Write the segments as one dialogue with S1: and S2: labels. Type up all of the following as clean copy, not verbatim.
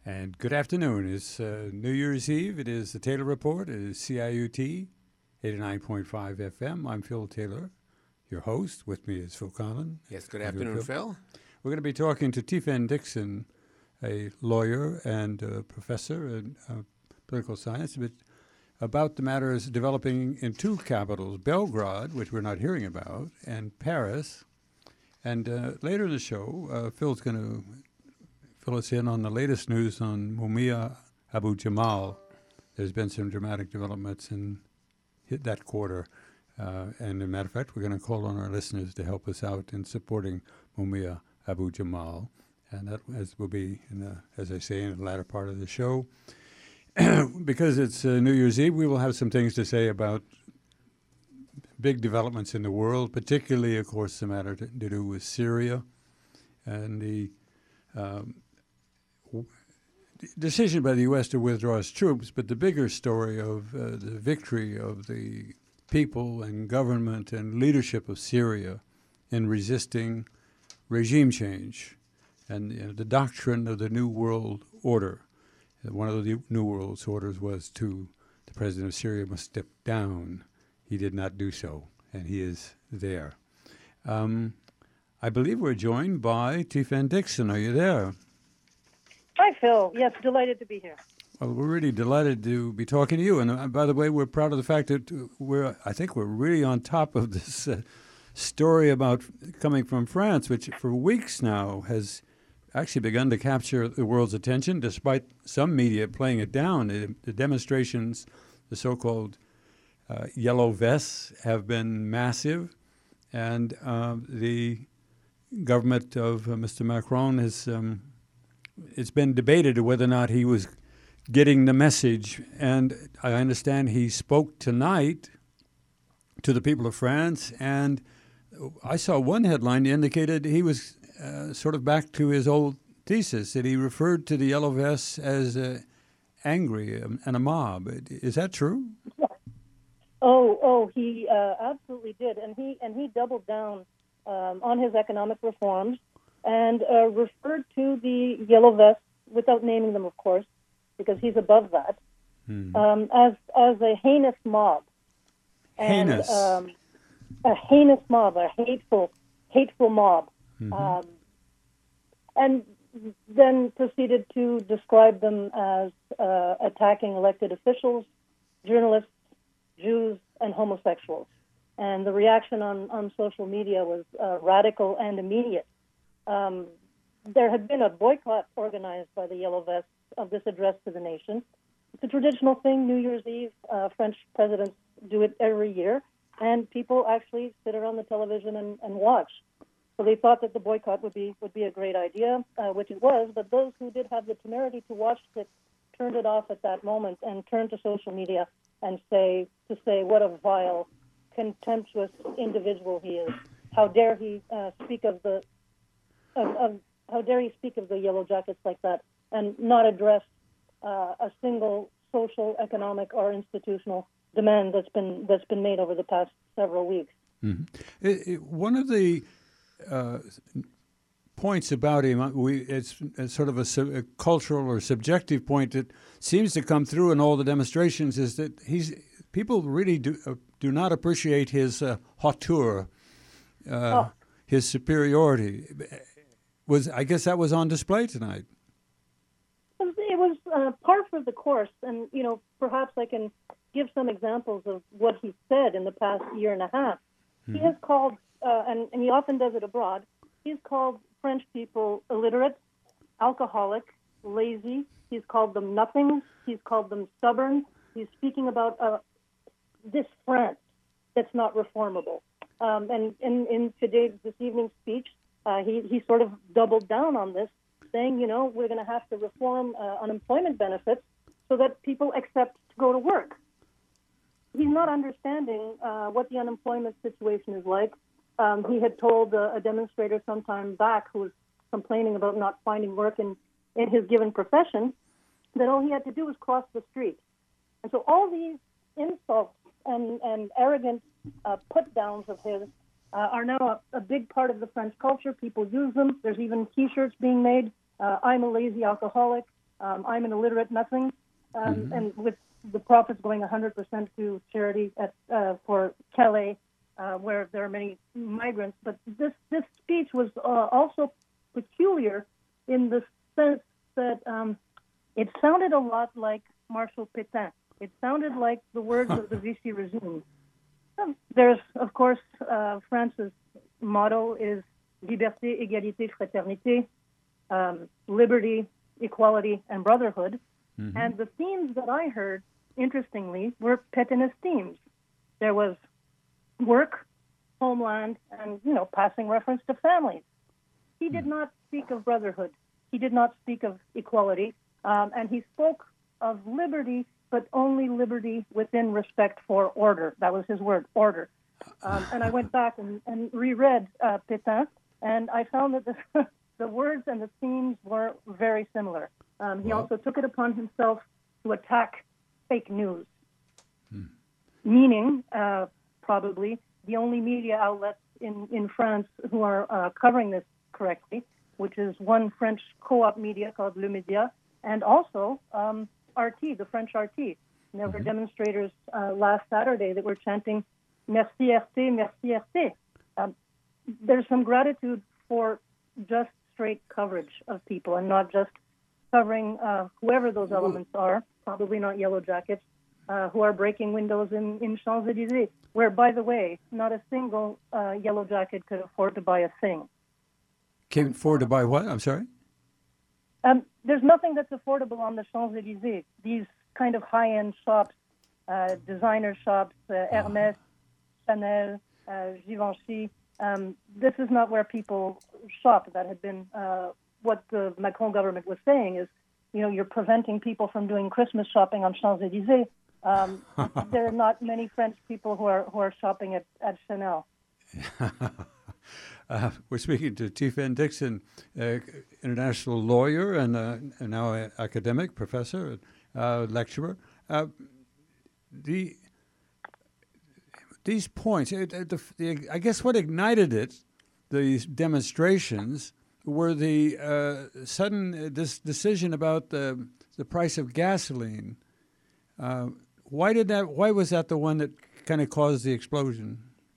S1: And good afternoon. It's New Year's Eve. It is the Taylor Report. It is CIUT 89.5 FM. I'm Phil Taylor, your host. With me is Phil Collin.
S2: Yes, good afternoon, Phil.
S1: We're going to be talking to Tiffen Dixon, a lawyer and a professor in political science, about the matters developing in two capitals, Belgrade, which we're not hearing about, and Paris. And later in the show, Phil's going to fill us in on the latest news on Mumia Abu Jamal. There's been some dramatic developments in that quarter. And as a matter of fact, we're going to call on our listeners to help us out in supporting Mumia Abu Jamal. And that will be, as I say, in the latter part of the show. Because it's New Year's Eve, we will have some things to say about big developments in the world, particularly, of course, the matter to do with Syria and the decision by the U.S. to withdraw its troops, but the bigger story of the victory of the people and government and leadership of Syria in resisting regime change and the doctrine of the New World Order. One of the New World Orders was the president of Syria must step down. He did not do so, and he is there. I believe we're joined by Tiffen Dixon. Are you there?
S3: Hi, Phil. Yes, delighted to be here.
S1: Well, we're really delighted to be talking to you. And by the way, we're proud of the fact that I think we're really on top of this story about coming from France, which for weeks now has actually begun to capture the world's attention, despite some media playing it down. The demonstrations, the so-called yellow vests, have been massive. And the government of Mr. Macron has... it's been debated whether or not he was getting the message. And I understand he spoke tonight to the people of France. And I saw one headline that indicated he was sort of back to his old thesis, that he referred to the yellow vests as angry and a mob. Is that true?
S3: He absolutely did. And he doubled down on his economic reforms and referred to the yellow vests, without naming them, of course, because he's above that, as a heinous mob.
S1: Heinous?
S3: A heinous mob, a hateful mob. And then proceeded to describe them as attacking elected officials, journalists, Jews, and homosexuals. And the reaction on social media was radical and immediate. There had been a boycott organized by the Yellow Vests of this address to the nation. It's a traditional thing, New Year's Eve. French presidents do it every year, and people actually sit around the television and watch. So they thought that the boycott would be a great idea, which it was, but those who did have the temerity to watch it turned it off at that moment and turned to social media and say what a vile, contemptuous individual he is. How dare he speak of the Yellow Jackets like that and not address a single social, economic, or institutional demand that's been made over the past several weeks.
S1: Mm-hmm. One of the points about him, it's sort of a cultural or subjective point that seems to come through in all the demonstrations, is that people really do not appreciate his hauteur, his superiority. I guess that was on display tonight.
S3: It was par for the course, and perhaps I can give some examples of what he said in the past year and a half. He has called, and he often does it abroad, he's called French people illiterate, alcoholic, lazy. He's called them nothing. He's called them stubborn. He's speaking about this France that's not reformable. And in this evening's speech, he sort of doubled down on this, saying, we're going to have to reform unemployment benefits so that people accept to go to work. He's not understanding what the unemployment situation is like. He had told a demonstrator some time back who was complaining about not finding work in his given profession that all he had to do was cross the street. And so all these insults and arrogant put-downs of his are now a big part of the French culture. People use them. There's even T-shirts being made. I'm a lazy alcoholic. I'm an illiterate nothing, and with the profits going 100% to charity for Calais, where there are many migrants. But this speech was also peculiar in the sense that it sounded a lot like Marshal Pétain. It sounded like the words of the Vichy regime. There's, of course, France's motto is liberté, égalité, fraternité, liberty, equality, and brotherhood. And the themes that I heard, interestingly, were Pétainist themes. There was work, homeland, and, passing reference to families. He did not speak of brotherhood. He did not speak of equality. And he spoke of liberty, but only liberty within respect for order. That was his word, order. And I went back and reread Pétain, and I found that the words and the themes were very similar. He also took it upon himself to attack fake news, meaning probably the only media outlets in France who are covering this correctly, which is one French co-op media called Le Média, and also RT, the French RT. There were demonstrators last Saturday that were chanting "Merci RT, merci RT." There's some gratitude for just straight coverage of people and not just covering whoever those elements are, probably not Yellow Jackets, who are breaking windows in Champs-Élysées, where, by the way, not a single Yellow Jacket could afford to buy a thing.
S1: Can't afford to buy what? I'm sorry?
S3: There's nothing that's affordable on the Champs-Élysées. These kind of high-end shops, designer shops, Hermès, Chanel, Givenchy, this is not where people shop. That had been what the Macron government was saying is, you're preventing people from doing Christmas shopping on Champs-Élysées. There are not many French people who are shopping at Chanel.
S1: We're speaking to Tiphaine Dixon, international lawyer and now an academic professor, lecturer. These points, I guess what ignited it, these demonstrations, were the sudden this decision about the price of gasoline. Why was that the one that kind of caused the explosion?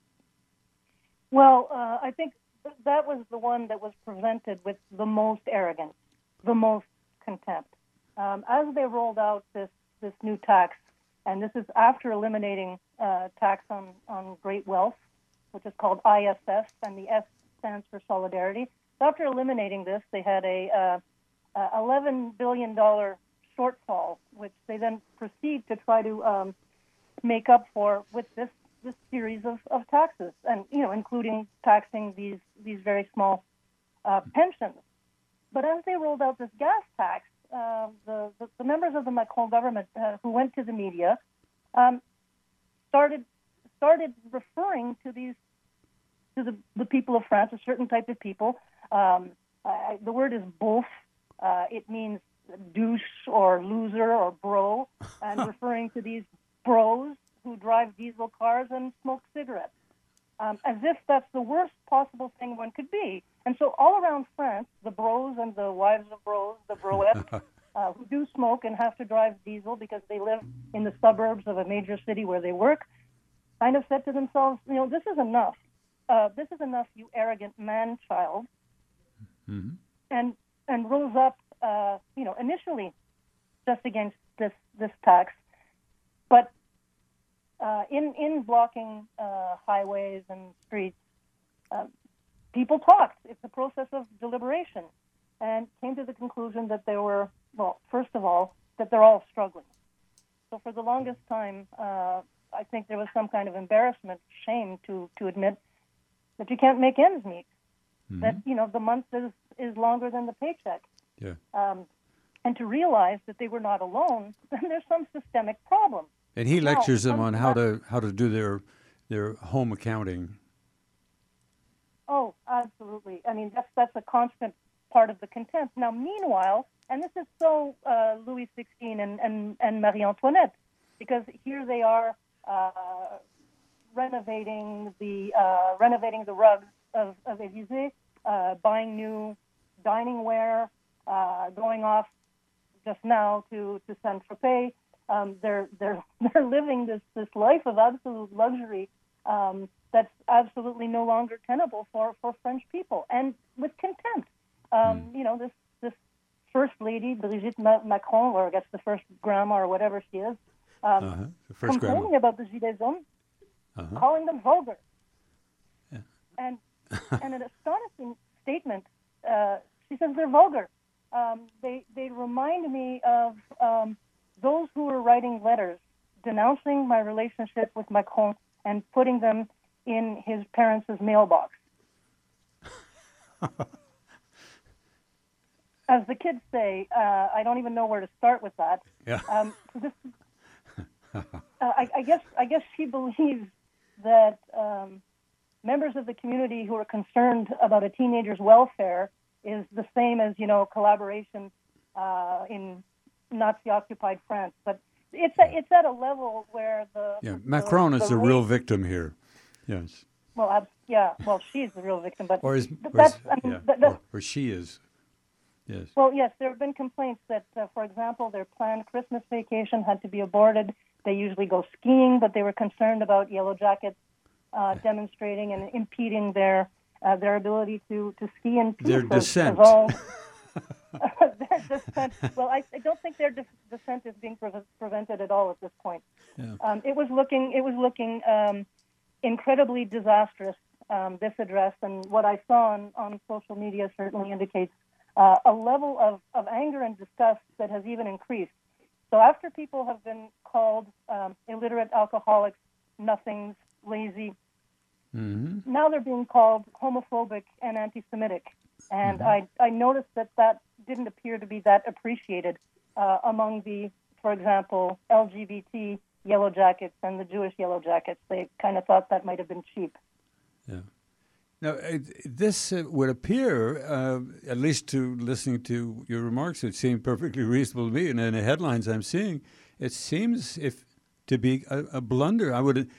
S3: Well, I think that was the one that was presented with the most arrogance, the most contempt. As they rolled out this new tax, and this is after eliminating tax on great wealth, which is called ISS, and the S stands for solidarity. So after eliminating this, they had a $11 billion shortfall, which they then proceed to try to make up for with this series of taxes, and including taxing these very small pensions. But as they rolled out this gas tax, the members of the Macron government who went to the media started referring to the people of France, a certain type of people. The word is beauf. It means douche or loser or bro, and referring to these bros who drive diesel cars and smoke cigarettes, as if that's the worst possible thing one could be. And so all around France, the bros and the wives of bros, the broettes, who do smoke and have to drive diesel because they live in the suburbs of a major city where they work, kind of said to themselves, this is enough. This is enough, you arrogant man-child. And rose up, initially just against this tax, but in blocking highways and streets, people talked. It's a process of deliberation, and came to the conclusion that they were, first of all, that they're all struggling. So for the longest time, I think there was some kind of embarrassment, shame to admit that you can't make ends meet, that, the month is longer than the paycheck.
S1: Yeah.
S3: And to realize that they were not alone, then there's some systemic problem.
S1: And he lectures them on how to do their home accounting.
S3: Oh, absolutely. I mean, that's a constant part of the contempt. Now, meanwhile, and this is so Louis XVI and Marie Antoinette, because here they are renovating the rugs of Élysée, buying new dining ware, going off just now to Saint Tropez. They're living this life of absolute luxury that's absolutely no longer tenable for French people, and with contempt. This first lady, Brigitte Macron, or I guess the first grandma or whatever she is,
S1: the first
S3: complaining
S1: grandma.
S3: about the Gilets jaunes, calling them vulgar, and an astonishing statement. She says they're vulgar. They remind me of those who were writing letters denouncing my relationship with Macron and putting them in his parents' mailbox. As the kids say, I don't even know where to start with that.
S1: Yeah.
S3: I guess she believes that members of the community who are concerned about a teenager's welfare is the same as collaboration in Nazi-occupied France. But it's at a level where
S1: Macron is the real victim here. Yes.
S3: Well, she's the real victim, but
S1: or she is. Yes.
S3: Well, yes, there have been complaints that, for example, their planned Christmas vacation had to be aborted. They usually go skiing, but they were concerned about Yellow Jackets demonstrating and impeding their ability to ski in peace.
S1: Their descent.
S3: Their descent. Well, I don't think their descent is being prevented at all at this point.
S1: Yeah.
S3: It was looking incredibly disastrous, this address, and what I saw on social media certainly indicates a level of anger and disgust that has even increased. So after people have been called illiterate, alcoholics, nothings, lazy, now they're being called homophobic and anti-Semitic. And I noticed that didn't appear to be that appreciated among the, for example, LGBT Yellow Jackets and the Jewish Yellow Jackets. They kind of thought that might have been cheap.
S1: Yeah. Now, this would appear, at least to listening to your remarks, it seemed perfectly reasonable to me. And in the headlines I'm seeing, it seems to be a blunder.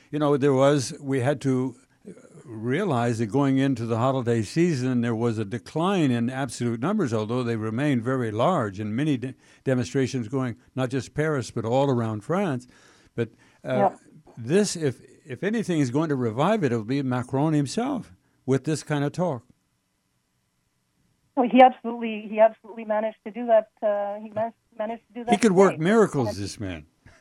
S1: We had to realize that going into the holiday season, there was a decline in absolute numbers, although they remained very large, and many demonstrations going, not just Paris, but all around France. But this, if anything is going to revive it, it'll be Macron himself with this kind of talk.
S3: Well, he absolutely managed to do that. He managed to do that.
S1: He could work miracles, this man.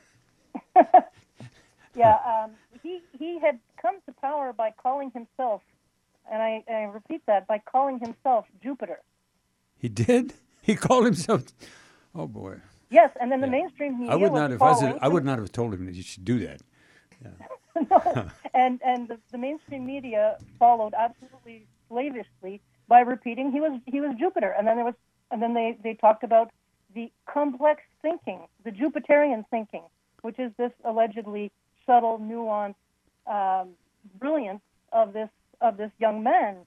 S3: He had come to power by calling himself, and I repeat that, by calling himself Jupiter.
S1: He did? He called himself. Oh boy.
S3: Yes, and then the mainstream media.
S1: I would not have told him that you should do that. Yeah.
S3: No, and the mainstream media followed absolutely slavishly by repeating he was Jupiter, and then they talked about the complex thinking, the Jupiterian thinking, which is this allegedly subtle, nuanced brilliance of this young man,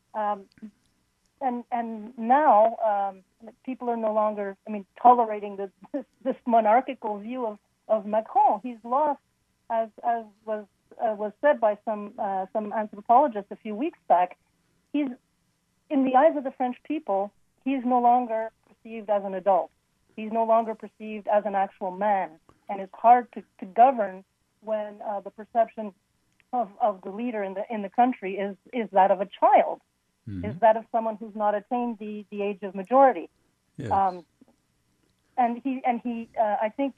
S3: and now people are no longer, tolerating this monarchical view of Macron. He's lost, as was said by some anthropologists a few weeks back. He's, in the eyes of the French people, he's no longer perceived as an adult. He's no longer perceived as an actual man, and it's hard to govern when the perception of the leader in the country is that of a child, is that of someone who's not attained the age of majority.
S1: Yes.
S3: And he I think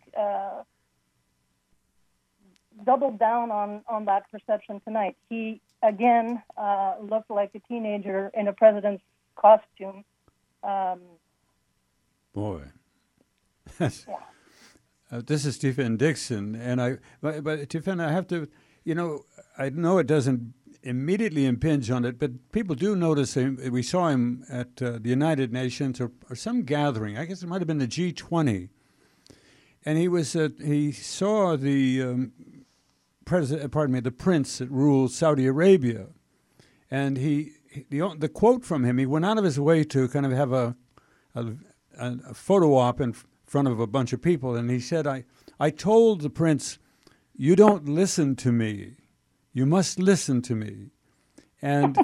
S3: doubled down on that perception tonight. He again looked like a teenager in a president's costume.
S1: Boy. This is Stephen Dixon, and but Stephen, I have to, I know it doesn't immediately impinge on it, but people do notice him. We saw him at the United Nations or some gathering. I guess it might have been the G20, and he saw the the prince that rules Saudi Arabia, and the quote from him. He went out of his way to kind of have a photo op in front of a bunch of people, and he said, I told the prince, you don't listen to me. You must listen to me. And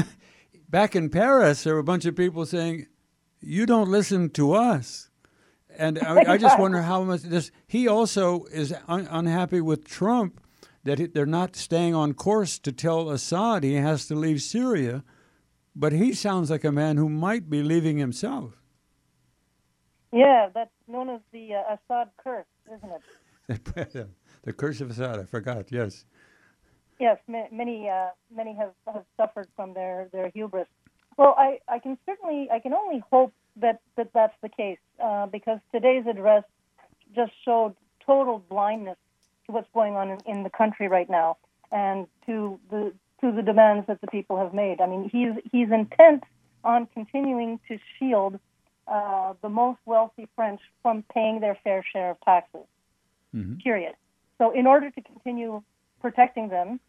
S1: back in Paris, there were a bunch of people saying, you don't listen to us. And I just wonder how much this. He also is unhappy with Trump that they're not staying on course to tell Assad he has to leave Syria, but he sounds like a man who might be leaving himself.
S3: Yeah, that's known as the Assad curse, isn't it?
S1: The curse of Assad. I forgot. Yes.
S3: Yes, many have suffered from their hubris. Well, I can only hope that that's the case because today's address just showed total blindness to what's going on in the country right now and to the demands that the people have made. I mean, he's intent on continuing to shield the most wealthy French from paying their fair share of taxes. Mm-hmm. Period. So, in order to continue protecting them,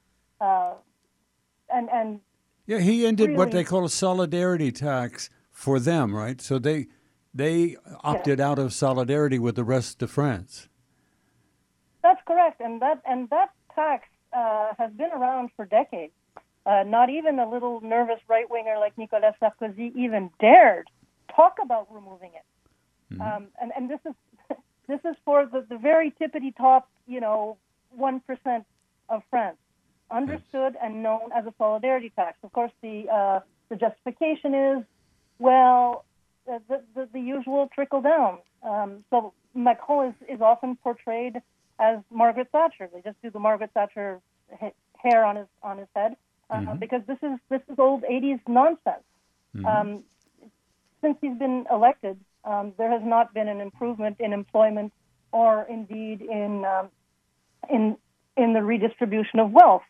S1: yeah, he ended really, what they call a solidarity tax for them, right? So they opted out of solidarity with the rest of France.
S3: That's correct, and that tax has been around for decades. Not even a little nervous right winger like Nicolas Sarkozy even dared talk about removing it. Mm-hmm. And this is for the very tippity top, 1% of France, understood and known as a solidarity tax. Of course, the justification is, well, the usual trickle down. So Macron is often portrayed as Margaret Thatcher. They just do the Margaret Thatcher hair on his head mm-hmm. because this is old 80s nonsense. Mm-hmm. Since he's been elected, there has not been an improvement in employment or indeed in the redistribution of wealth.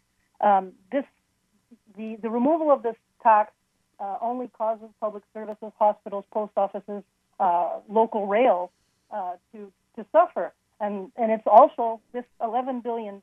S3: The removal of this tax only causes public services, hospitals, post offices, local rail to suffer, and it's also this $11 billion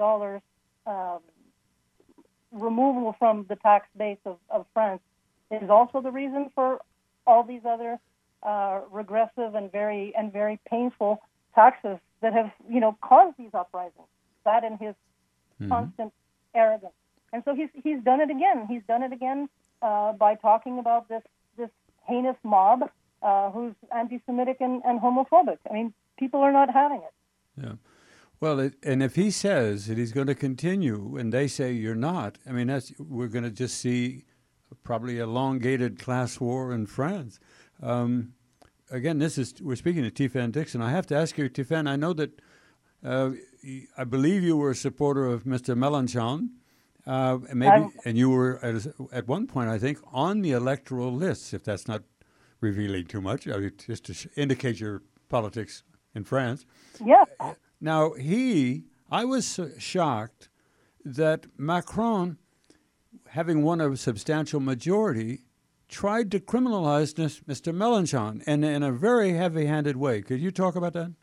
S3: removal from the tax base of France is also the reason for all these other regressive and very painful taxes that have caused these uprisings. That and his mm-hmm. constant arrogance, and so he's done it again. He's done it again by talking about this heinous mob who's anti-Semitic and homophobic. I mean, people are not having it.
S1: Yeah. Well, and if he says that he's going to continue, and they say you're not, I mean, we're going to just see probably elongated class war in France. Again, we're speaking to Tiphaine Dixon. I have to ask you, Tiphaine, I know that I believe you were a supporter of Mr. Mélenchon, and you were at one point, I think, on the electoral lists. If that's not revealing too much, just to indicate your politics in France.
S3: Yeah.
S1: Now I was shocked that Macron, having won a substantial majority, tried to criminalize Mr. Mélenchon in a very heavy-handed way. Could you talk about that?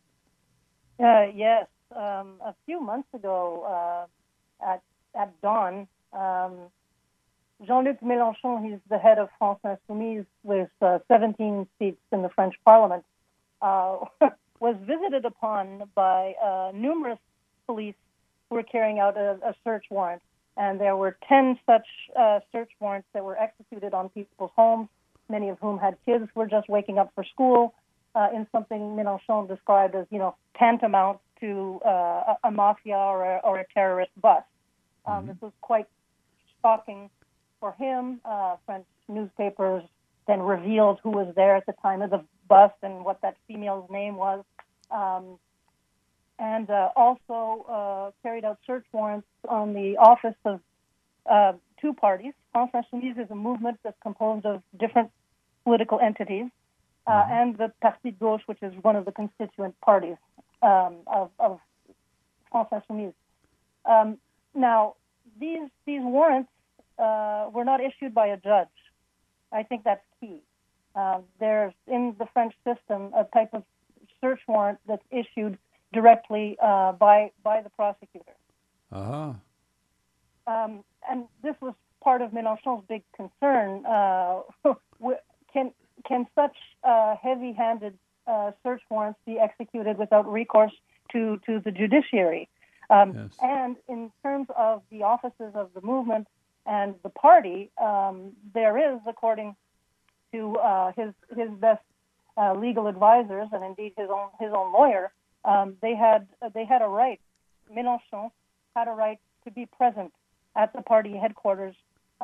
S3: Yes. A few months ago, at dawn, Jean-Luc Mélenchon, he's the head of France Insoumise with 17 seats in the French Parliament, was visited upon by numerous police who were carrying out a search warrant. And there were 10 such search warrants that were executed on people's homes, many of whom had kids who were just waking up for school, in something Mélenchon described as, tantamount to a mafia or a terrorist bust. Mm-hmm. This was quite shocking for him. French newspapers then revealed who was there at the time of the bust and what that female's name was. And also carried out search warrants on the office of two parties. France Insoumise is a movement that's composed of different political entities, and the Parti de Gauche, which is one of the constituent parties of France Insoumise. Now, these warrants were not issued by a judge. I think that's key. There's, in the French system, a type of search warrant that's issued directly by the prosecutor.
S1: Uh-huh.
S3: And this was part of Mélenchon's big concern. Can such heavy-handed search warrants be executed without recourse to the judiciary? Yes. And in terms of the offices of the movement and the party, there is, according to his best legal advisors and indeed his own lawyer, they had a right. Mélenchon had a right to be present at the party headquarters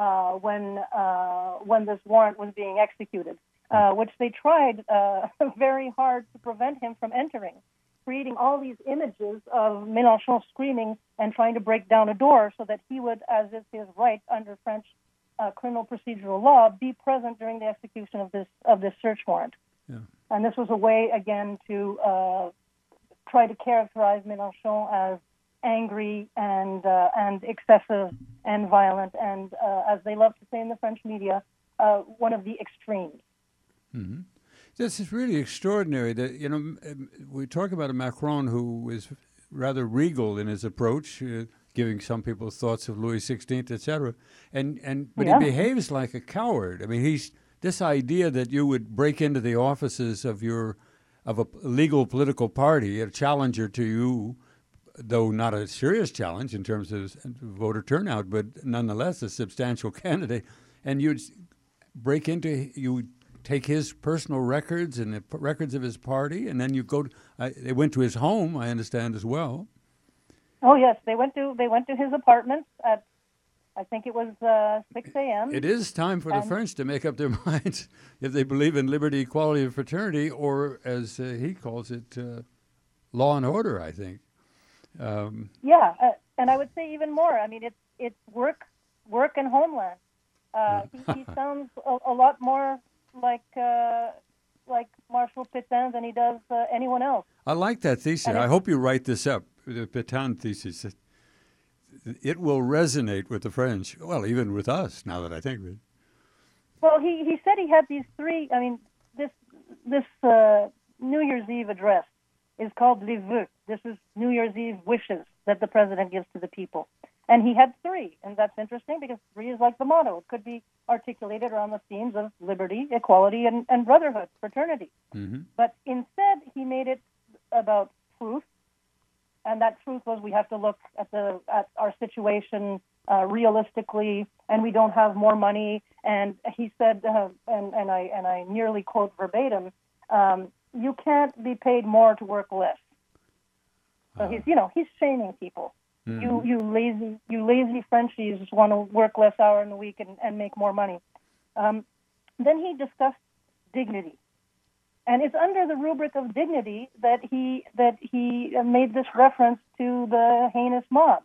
S3: when this warrant was being executed, which they tried very hard to prevent him from entering, creating all these images of Mélenchon screaming and trying to break down a door so that he would, as is his right under French criminal procedural law, be present during the execution of this search warrant.
S1: Yeah.
S3: And this was a way, again, to try to characterize Mélenchon as angry and excessive and violent, and as they love to say in the French media, one of the extremes.
S1: Mm-hmm. This is really extraordinary. That we talk about a Macron who is rather regal in his approach, giving some people thoughts of Louis XVI, etc. But he behaves like a coward. I mean, this idea that you would break into the offices of a legal political party, a challenger to you, though not a serious challenge in terms of voter turnout, but nonetheless a substantial candidate, and you'd break into, you would take his personal records and the records of his party, and then you go. They went to his home, I understand, as well.
S3: Oh yes, they went to his apartment at, I think it was 6 a.m.
S1: It is time for the French to make up their minds if they believe in liberty, equality, and fraternity, or as he calls it, law and order, I think.
S3: And I would say even more. I mean, it's work and homeland. He sounds a lot more like Marshal Pétain than he does anyone else.
S1: I like that thesis. I hope you write this up, the Pétain thesis. It will resonate with the French, well, even with us, now that I think of it.
S3: Well, he said he had these three. I mean, this New Year's Eve address is called Les Vœux. This is New Year's Eve wishes that the president gives to the people. And he had three, and that's interesting because three is like the motto. It could be articulated around the themes of liberty, equality, and brotherhood, fraternity.
S1: Mm-hmm.
S3: But instead, he made it about truth, and that truth was we have to look at our situation realistically, and we don't have more money. And he said, and I nearly quote verbatim, you can't be paid more to work less. So he's shaming people. Mm-hmm. You lazy Frenchies just want to work less hours in the week and make more money. Then he discussed dignity, and it's under the rubric of dignity that he made this reference to the heinous mob.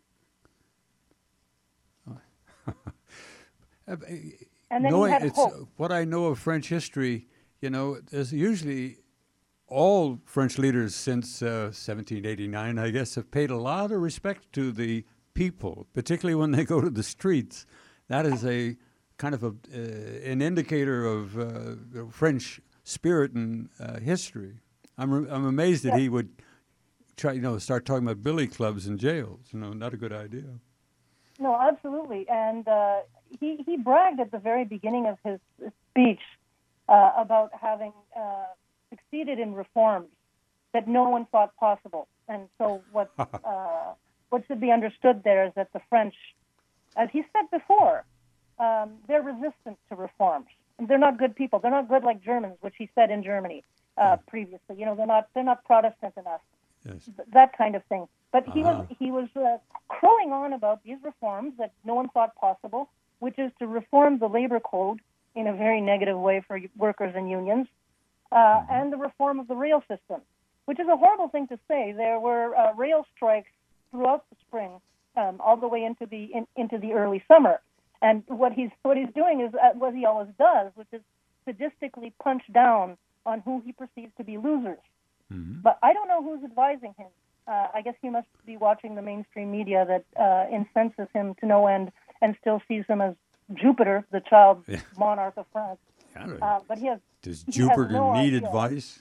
S3: And then he had hope.
S1: What I know of French history, there's usually all French leaders since 1789, I guess, have paid a lot of respect to the people, particularly when they go to the streets. That is a kind of an indicator of French spirit and history. I'm amazed that he would try, start talking about billy clubs and jails. Not a good idea.
S3: No, absolutely. And he bragged at the very beginning of his speech about having succeeded in reforms that no one thought possible. And so what should be understood there is that the French, as he said before, they're resistant to reforms. And they're not good people. They're not good like Germans, which he said in Germany previously. They're not Protestant enough.
S1: Yes.
S3: That kind of thing. But he was crowing on about these reforms that no one thought possible, which is to reform the labor code in a very negative way for workers and unions, and the reform of the rail system, which is a horrible thing to say. There were rail strikes throughout the spring, all the way into the early summer. And what he's doing is what he always does, which is sadistically punch down on who he perceives to be losers. Mm-hmm. But I don't know who's advising him. I guess he must be watching the mainstream media that incenses him to no end and still sees him as Jupiter, the child monarch of France. But
S1: does Jupiter need
S3: idea.
S1: Advice?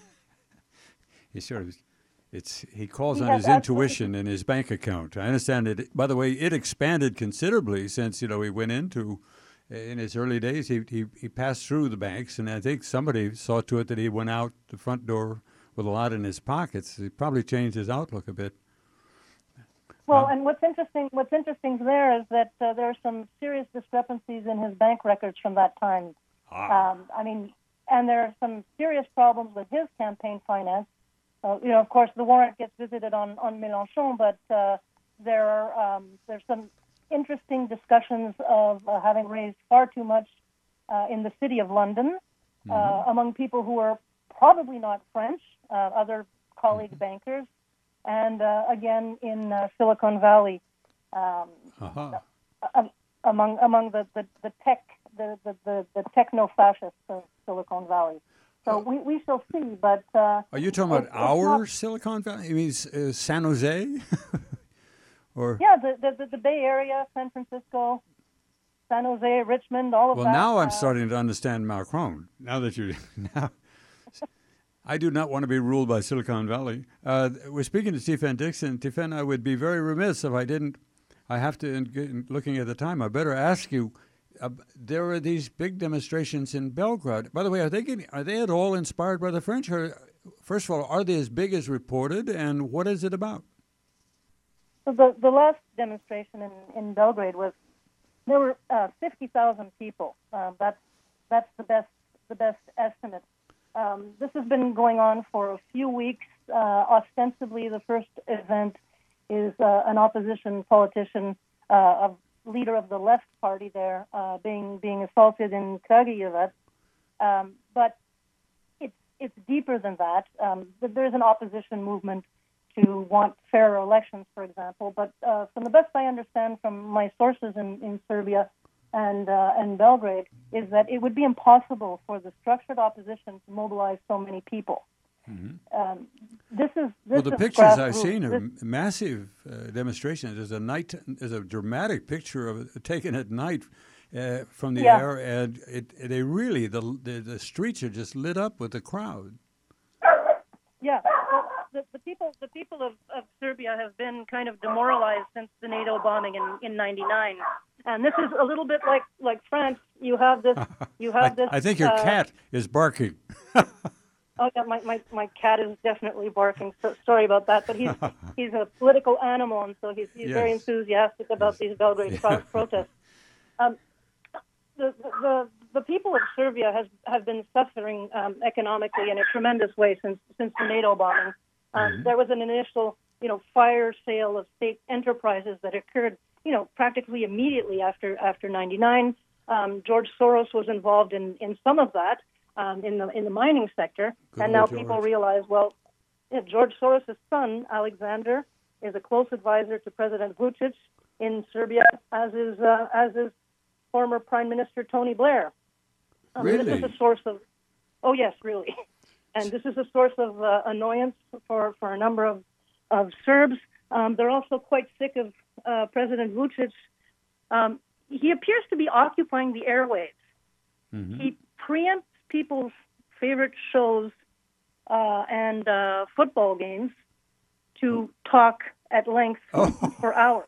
S1: He calls on his intuition and his bank account. I understand it. By the way, it expanded considerably since he went into. In his early days, he passed through the banks, and I think somebody saw to it that he went out the front door with a lot in his pockets. He probably changed his outlook a bit.
S3: Well, and what's interesting there is that there are some serious discrepancies in his bank records from that time. and there are some serious problems with his campaign finance. Of course, the warrant gets visited on Mélenchon, but there's some interesting discussions of having raised far too much in the city of London among people who are probably not French, other colleague bankers, and again in Silicon Valley, among the techno fascists of Silicon Valley. So we shall see. But
S1: are you talking about our Silicon Valley? You mean San Jose? Or
S3: yeah, the Bay Area, San Francisco, San Jose, Richmond, all of that.
S1: Well, now I'm starting to understand Macron. Now that you now. I do not want to be ruled by Silicon Valley. We're speaking to Stephen Dixon. Stephen, I would be very remiss if I didn't. I have to, looking at the time, I better ask you. There are these big demonstrations in Belgrade. By the way, are they at all inspired by the French? Or, first of all, are they as big as reported, and what is it about?
S3: So the last demonstration in Belgrade there were 50,000 people. That's the best estimate. This has been going on for a few weeks. Ostensibly, the first event is an opposition politician, a leader of the left party there, being assaulted in Kragujevac. But it's deeper than that. There's an opposition movement to want fairer elections, for example. But from the best I understand from my sources in Serbia and Belgrade, is that it would be impossible for the structured opposition to mobilize so many people. Mm-hmm.
S1: The pictures I've seen are massive demonstrations. There's a dramatic picture of it taken at night from the air, and they really the streets are just lit up with the crowd.
S3: Yeah, well, the people of Serbia have been kind of demoralized since the NATO bombing in '99, and this is a little bit like France. You have this.
S1: I think your cat is barking.
S3: Oh yeah, my cat is definitely barking. So, sorry about that, but he's a political animal, and so he's very enthusiastic about these Belgrade protests. The people of Serbia have been suffering economically in a tremendous way since the NATO bombing. There was an initial fire sale of state enterprises that occurred practically immediately after '99. George Soros was involved in some of that. In the mining sector, and now people realize, George Soros' son, Alexander, is a close advisor to President Vučić in Serbia, as is former Prime Minister Tony Blair.
S1: Really?
S3: This is a source of, oh yes, really, and this is a source of annoyance for a number of Serbs. They're also quite sick of President Vučić. He appears to be occupying the airwaves. Mm-hmm. He preempts people's favorite shows and football games to talk at length for hours.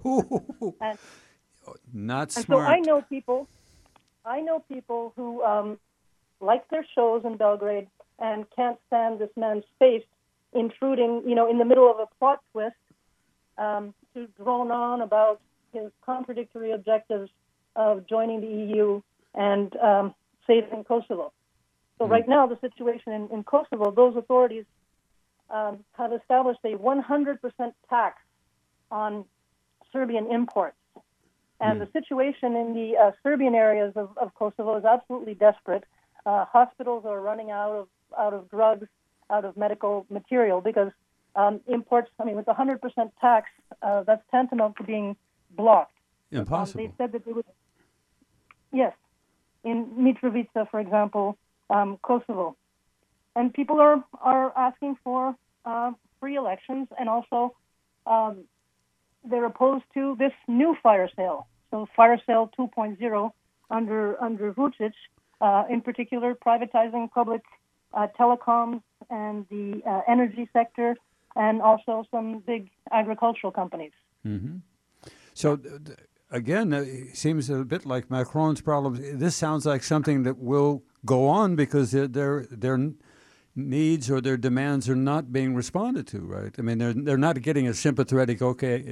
S1: Not smart.
S3: So I know people who like their shows in Belgrade and can't stand this man's face intruding, in the middle of a plot twist to drone on about his contradictory objectives of joining the EU and saving Kosovo. So right now, the situation in Kosovo, those authorities have established a 100% tax on Serbian imports. And the situation in the Serbian areas of Kosovo is absolutely desperate. Hospitals are running out of drugs, out of medical material, because imports, with the 100% tax, that's tantamount to being blocked.
S1: Impossible.
S3: They said that they would, yes, in Mitrovica, for example, Kosovo. And people are asking for free elections, and also they're opposed to this new fire sale. So fire sale 2.0 under Vučić, in particular privatizing public telecoms and the energy sector, and also some big agricultural companies.
S1: Mm-hmm. So again, it seems a bit like Macron's problem. This sounds like something that will go on because their needs or their demands are not being responded to, right? They're not getting a sympathetic,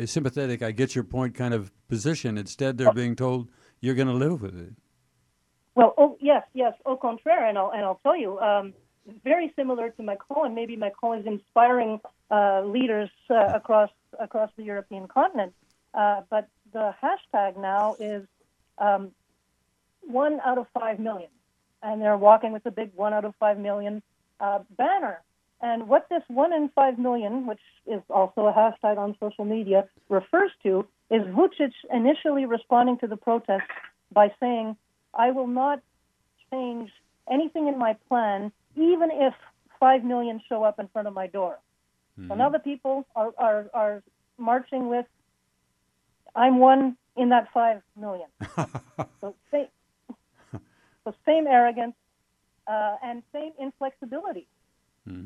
S1: I get your point kind of position. Instead, they're being told, you're going to live with it.
S3: Well, yes, au contraire, and I'll tell you, very similar to Macron, and maybe Macron is inspiring leaders across the European continent. But the hashtag now is 1 out of 5 million, and they're walking with a big 1 out of 5 million banner. And what this 1 in 5 million, which is also a hashtag on social media, refers to is Vucic initially responding to the protests by saying, I will not change anything in my plan, even if 5 million show up in front of my door. Mm-hmm. So now the people are marching with, I'm one in that 5 million. so same arrogance and same inflexibility.
S1: Mm-hmm.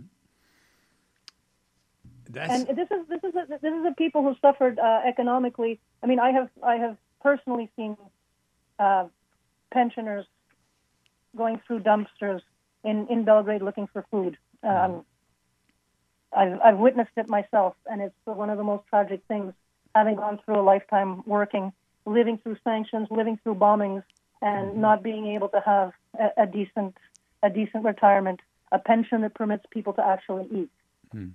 S3: And this is a people who suffered economically. I mean, I have personally seen pensioners going through dumpsters in Belgrade looking for food. I've witnessed it myself, and it's one of the most tragic things, having gone through a lifetime working, living through sanctions, living through bombings, and not being able to have a decent retirement, a pension that permits people to actually eat.
S1: Hmm.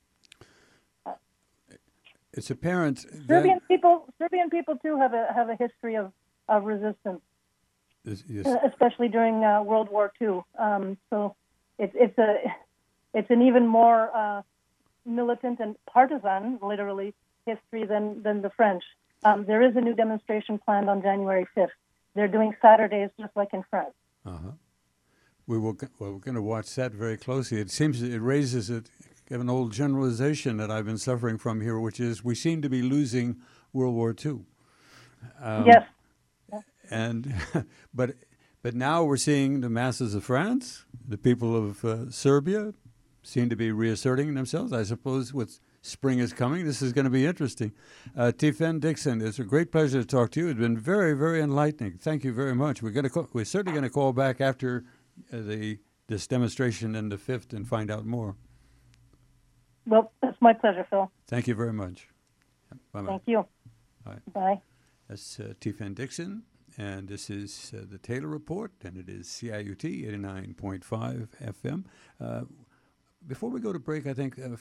S1: It's apparent
S3: Serbian people too have a history of resistance,
S1: yes.
S3: Especially during World War II. So it's an even more militant and partisan, literally, history than the French. There is a new demonstration planned on January 5th. They're doing Saturdays just like in France.
S1: Uh-huh. We're going to watch that very closely. It seems it raises an old generalization that I've been suffering from here, which is we seem to be losing World War II.
S3: Yes.
S1: And but now we're seeing the masses of France, the people of Serbia, seem to be reasserting themselves. I suppose with spring is coming, this is going to be interesting. Tiffen Dixon, it's a great pleasure to talk to you. It's been very, very enlightening. Thank you very much. We're certainly going to call back after this demonstration in the 5th and find out more.
S3: Well, it's my pleasure, Phil.
S1: Thank you very much. Bye-bye.
S3: Thank you.
S1: Bye.
S3: Bye.
S1: That's Tiffen Dixon, and this is the Taylor Report, and it is CIUT 89.5 FM. Before we go to break, I think